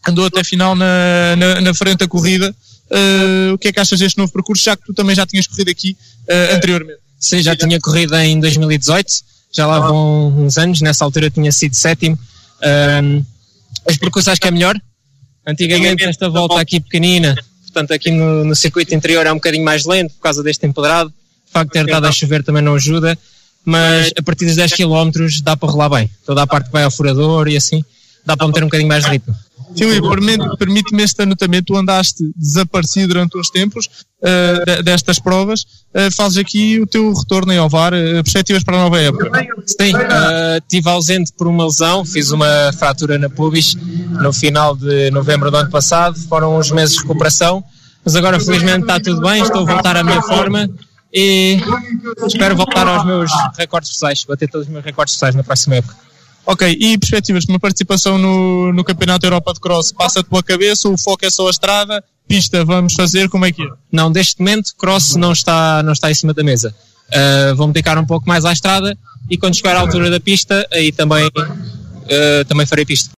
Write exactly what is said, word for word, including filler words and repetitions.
andou até final na, na, na frente da corrida. Uh, o que é que achas deste novo percurso, já que tu também já tinhas corrido aqui uh, anteriormente? Sim, já tinha corrido em dois mil e dezoito, já lá vão uns anos, nessa altura tinha sido sétimo. Um, este percurso acho que é melhor. Antigamente esta volta aqui pequenina, portanto aqui no, no circuito interior é um bocadinho mais lento por causa deste empedrado. O facto de ter estado a chover também não ajuda, mas a partir dos dez quilómetros dá para rolar bem. Toda a parte que vai ao furador e assim, dá para meter um bocadinho mais de ritmo. Filipe, permite-me este anotamento, tu andaste desaparecido durante uns tempos uh, destas provas, uh, fazes aqui o teu retorno em Ovar, uh, perspectivas para a nova época? Sim, uh, estive ausente por uma lesão, fiz uma fratura na pubis no final de novembro do ano passado, foram uns meses de recuperação, mas agora felizmente está tudo bem, estou a voltar à minha forma e espero voltar aos meus recordes pessoais, bater todos os meus recordes pessoais na próxima época. Ok, e perspectivas para uma participação no, no Campeonato Europa de Cross? Passa-te pela cabeça, o foco é só a estrada, pista vamos fazer, como é que é? Não, deste momento Cross não está, não está em cima da mesa. Uh, vou-me dedicar um pouco mais à estrada e quando chegar à altura da pista, aí também, uh, também farei pista.